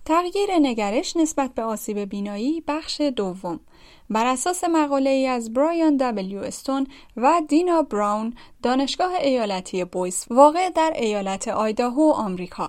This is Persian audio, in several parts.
تغییر نگرش نسبت به آسیب بینایی بخش دوم. بر اساس مقاله‌ای از برایان دبلیو استون و دینا براون، دانشگاه ایالتی بویس، واقع در ایالت آیداهو، آمریکا.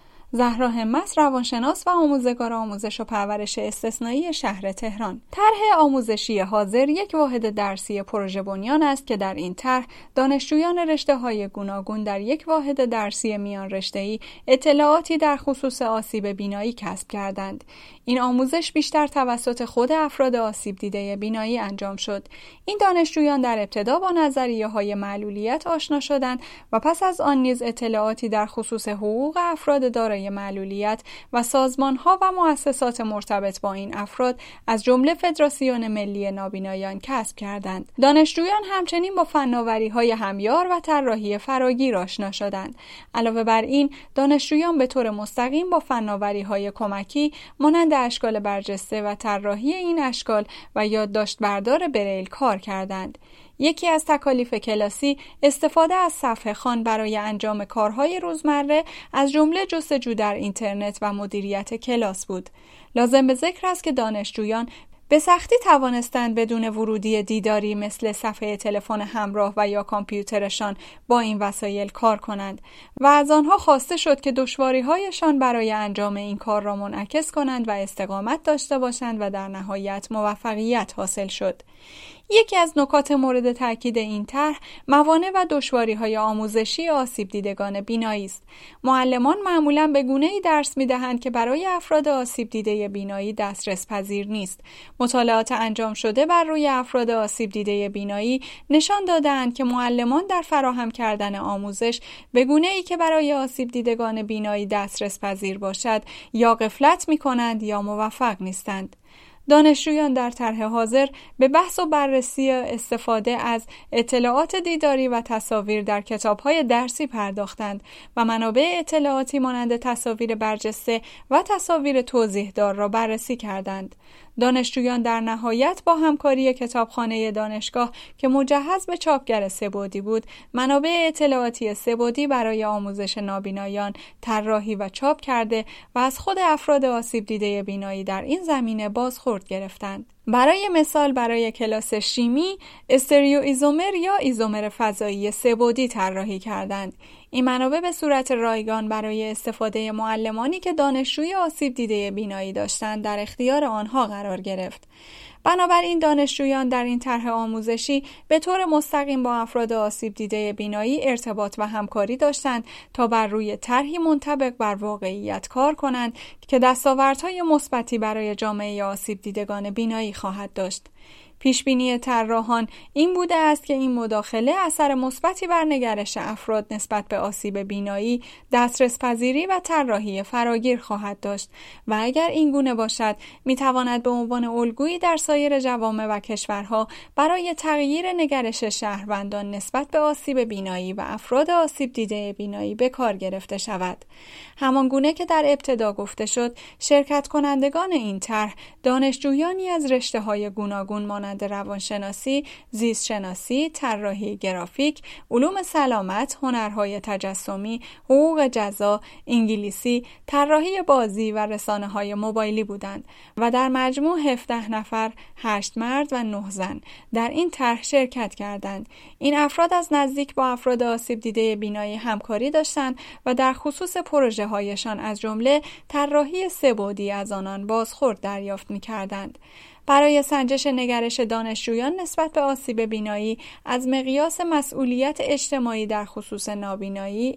زهرا همت، روانشناس و آموزگار آموزش و پرورش استثنایی شهر تهران. طرح آموزشی حاضر یک واحد درسی پروژه بنیان است که در این طرح دانشجویان رشته‌های گوناگون در یک واحد درسی میان رشته‌ای اطلاعاتی در خصوص آسیب بینایی کسب کردند. این آموزش بیشتر توسط خود افراد آسیب دیده بینایی انجام شد. این دانشجویان در ابتدا با نظریه‌های معلولیت آشنا شدند و پس از آن نیز اطلاعاتی در خصوص حقوق افراد دارای معلولیت و سازمان‌ها و مؤسسات مرتبط با این افراد از جمله فدراسیون ملی نابینایان کسب کردند. دانشجویان همچنین با فناوری‌های همیار و طراحی فراگیر آشنا شدند. علاوه بر این، دانشجویان به طور مستقیم با فناوری‌های کمکی مانند اشکال برجسته و طراحی این اشکال و یادداشت بردار بریل کار کردند. یکی از تکالیف کلاسی استفاده از صفحه خوان برای انجام کارهای روزمره از جمله جستجو در اینترنت و مدیریت کلاس بود. لازم به ذکر است که دانشجویان به سختی توانستند بدون ورودی دیداری مثل صفحه تلفن همراه و یا کامپیوترشان با این وسایل کار کنند و از آنها خواسته شد که دشواری‌هایشان برای انجام این کار را منعکس کنند و استقامت داشته باشند و در نهایت موفقیت حاصل شد. یکی از نکات مورد تاکید این طرح موانع و دشواری‌های آموزشی آسیب دیدگان بینایی است. معلمان معمولاً به گونه‌ای درس می‌دهند که برای افراد آسیب دیده بینایی دسترس پذیر نیست. مطالعات انجام شده بر روی افراد آسیب دیده بینایی نشان داده‌اند که معلمان در فراهم کردن آموزش به گونه‌ای که برای آسیب دیدگان بینایی دسترس پذیر باشد یا غفلت می‌کنند یا موفق نیستند. دانشجویان در طرح حاضر به بحث و بررسی استفاده از اطلاعات دیداری و تصاویر در کتاب‌های درسی پرداختند و منابع اطلاعاتی مانند تصاویر برجسته و تصاویر توضیح‌دار را بررسی کردند. دانشجویان در نهایت با همکاری کتابخانه دانشگاه که مجهز به چاپگر سه‌بعدی بود، منابع اطلاعاتی سه‌بعدی برای آموزش نابینایان طراحی و چاپ کرده و از خود افراد آسیب دیده بینایی در این زمینه بازخورد گرفتند. برای مثال، برای کلاس شیمی استریو ایزومر یا ایزومر فضایی سه‌بعدی طراحی کردند. این منابع به صورت رایگان برای استفاده معلمانی که دانشجوی آسیب دیده بینایی داشتند در اختیار آنها قرار گرفت. بنابراین دانشجویان در این طرح آموزشی به طور مستقیم با افراد آسیب دیده بینایی ارتباط و همکاری داشتند تا بر روی طرحی منطبق بر واقعیت کار کنند که دستاوردهای مثبتی برای جامعه آسیب دیدگان بینایی خواهد داشت. پیشبینی طراحان این بوده است که این مداخله اثر مثبتی بر نگرش افراد نسبت به آسیب بینایی، دسترس پذیری و طراحی فراگیر خواهد داشت و اگر این گونه باشد میتواند به عنوان الگویی در سایر جوامع و کشورها برای تغییر نگرش شهروندان نسبت به آسیب بینایی و افراد آسیب دیده بینایی به کار گرفته شود. همان گونه که در ابتدا گفته شد، شرکت کنندگان این طرح دانشجویانی از رشته‌های گوناگون مانند روانشناسی، زیستشناسی، طراحی گرافیک، علوم سلامت، هنرهای تجسمی، حقوق جزا، انگلیسی، طراحی بازی و رسانه‌های موبایلی بودند و در مجموع 17 نفر، 8 مرد و 9 زن در این طرح شرکت کردند. این افراد از نزدیک با افراد آسیب دیده بینایی همکاری داشتند و در خصوص پروژه‌هایشان از جمله طراحی سه‌بعدی از آنان بازخورد دریافت می‌کردند. برای سنجش نگرش دانشجویان نسبت به آسیب بینایی از مقیاس مسئولیت اجتماعی در خصوص نابینایی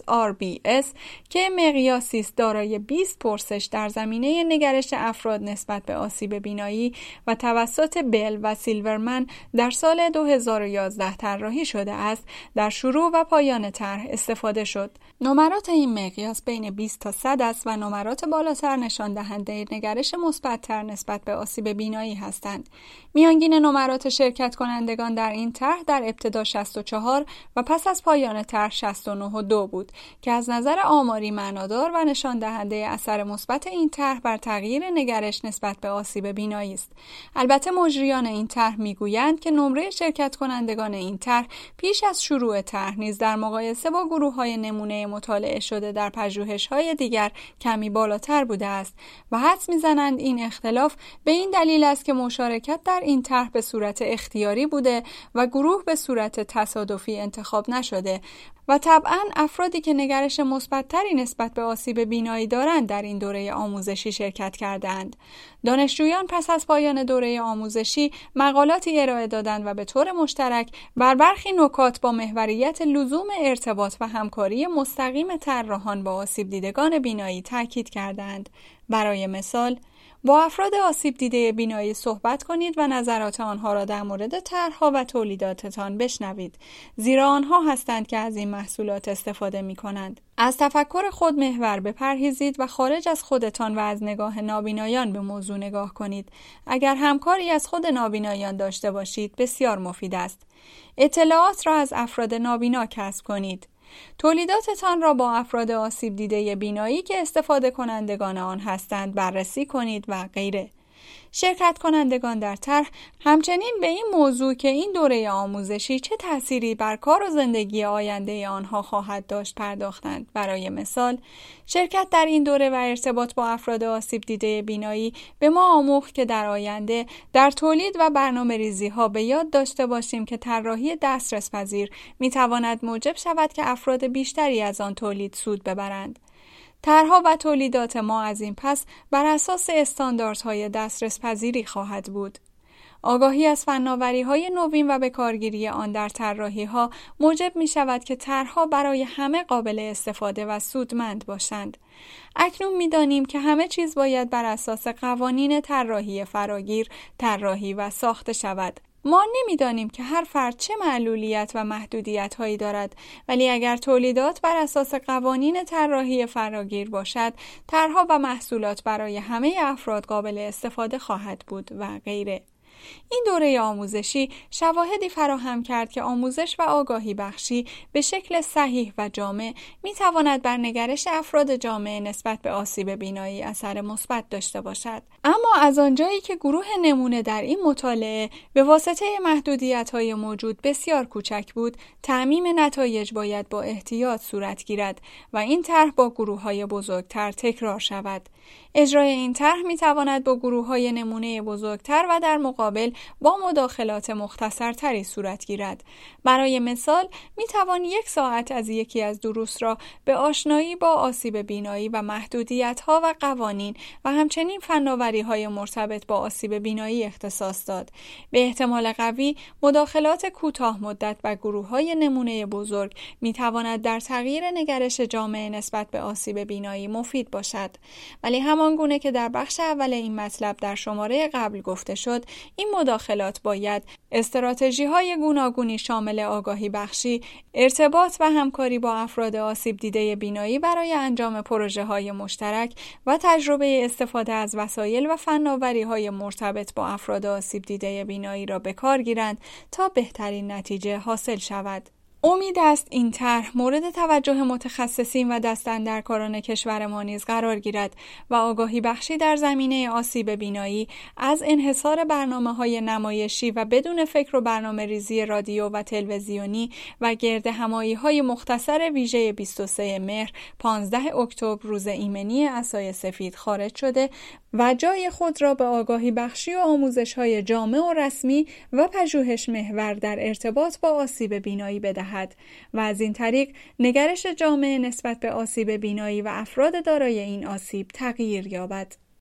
SRBS که مقیاسی است دارای 20 پرسش در زمینه نگرش افراد نسبت به آسیب بینایی و توسط بل و سیلورمن در سال 2011 طراحی شده است، در شروع و پایان طرح استفاده شد. نمرات این مقیاس بین 20 تا 100 است و نمرات بالاتر نشان دهنده نگرش مثبت‌تر نسبت به آسیب بینایی بینایی هستند. میانگین نمرات شرکت کنندگان در این طرح در ابتدا 64 و پس از پایان طرح 69.2 بود که از نظر آماری معنادار و نشان دهنده اثر مثبت این طرح بر تغییر نگرش نسبت به آسیب بینایی است. البته مجریان این طرح میگویند که نمره شرکت کنندگان این طرح پیش از شروع طرح نیز در مقایسه با گروه‌های نمونه مطالعه شده در پژوهش‌های دیگر کمی بالاتر بوده است و حدس می‌زنند این اختلاف به این دلیل است که مشارکت در این طرح به صورت اختیاری بوده و گروه به صورت تصادفی انتخاب نشده و طبعاً افرادی که نگرش مثبت‌تری نسبت به آسیب بینایی دارند در این دوره آموزشی شرکت کردند. دانشجویان پس از پایان دوره آموزشی مقالاتی ارائه دادند و به طور مشترک بر برخی نکات با محوریت لزوم ارتباط و همکاری مستقیم طراحان با آسیب دیدگان بینایی تاکید کردند. برای مثال، با افراد آسیب دیده بینایی صحبت کنید و نظرات آنها را در مورد طرح‌ها و تولیداتتان بشنوید، زیرا آنها هستند که از این محصولات استفاده می‌کنند. از تفکر خود محور بپرهیزید و خارج از خودتان و از نگاه نابینایان به موضوع نگاه کنید. اگر همکاری از خود نابینایان داشته باشید، بسیار مفید است. اطلاعات را از افراد نابینا کسب کنید. تولیداتتان را با افراد آسیب دیده بینایی که استفاده کنندگان آن هستند بررسی کنید و غیره. شرکت کنندگان در طرح همچنین به این موضوع که این دوره آموزشی چه تأثیری بر کار و زندگی آینده آنها خواهد داشت پرداختند. برای مثال، شرکت در این دوره و ارتباط با افراد آسیب دیده بینایی به ما آموخت که در آینده در تولید و برنامه‌ریزی ها به یاد داشته باشیم که طراحی دسترس پذیر می تواند موجب شود که افراد بیشتری از آن تولید سود ببرند. طرح‌ها و تولیدات ما از این پس بر اساس استانداردهای دسترس پذیری خواهد بود. آگاهی از فناوری‌های نوین و به کارگیری آن در طراحی‌ها موجب می‌شود که طرح‌ها برای همه قابل استفاده و سودمند باشند. اکنون می‌دانیم که همه چیز باید بر اساس قوانین طراحی فراگیر طراحی و ساخته شود. ما نمی‌دانیم که هر فرد چه معلولیت و محدودیت‌هایی دارد، ولی اگر تولیدات بر اساس قوانین طراحی فراگیر باشد، طرح‌ها و محصولات برای همه افراد قابل استفاده خواهد بود و غیره. این دوره آموزشی شواهدی فراهم کرد که آموزش و آگاهی بخشی به شکل صحیح و جامع می تواند بر نگرش افراد جامعه نسبت به آسیب بینایی اثر مثبت داشته باشد. اما از آنجایی که گروه نمونه در این مطالعه به واسطه محدودیت‌های موجود بسیار کوچک بود، تعمیم نتایج باید با احتیاط صورت گیرد و این طرح با گروه‌های بزرگتر تکرار شود. اجرای این طرح می تواند با گروه‌های نمونه بزرگتر و در مقابل با مداخلات مختصرتری صورت گیرد. برای مثال، می توان 1 ساعت از یکی از دروس را به آشنایی با آسیب بینایی و محدودیت‌ها و قوانین و همچنین فناوری‌های مرتبط با آسیب بینایی اختصاص داد. به احتمال قوی، مداخلات کوتاه مدت و گروه‌های نمونه بزرگ می تواند در تغییر نگرش جامعه نسبت به آسیب بینایی مفید باشد. ولی همان گونه که در بخش اول این مطلب در شماره قبل گفته شد، این مداخلات باید استراتژی‌های گوناگونی شامل آگاهی بخشی، ارتباط و همکاری با افراد آسیب دیده بینایی برای انجام پروژه‌های مشترک و تجربه استفاده از وسایل و فناوری‌های مرتبط با افراد آسیب دیده بینایی را به کار گیرند تا بهترین نتیجه حاصل شود. امید است این طرح مورد توجه متخصصین و دستاندرکاران کشور ما نیز قرار گیرد و آگاهی بخشی در زمینه آسیب بینایی از انحصار برنامه‌های نمایشی و بدون فکر و برنامه‌ریزی رادیو و تلویزیونی و گردهمایی‌های مختصر ویژه 23 مهر 15 اکتبر روز ایمنی عصای سفید خارج شده و جای خود را به آگاهی بخشی و آموزش‌های جامع و رسمی و پژوهش محور در ارتباط با آسیب بینایی بدهد و از این طریق نگرش جامعه نسبت به آسیب بینایی و افراد دارای این آسیب تغییر یابد.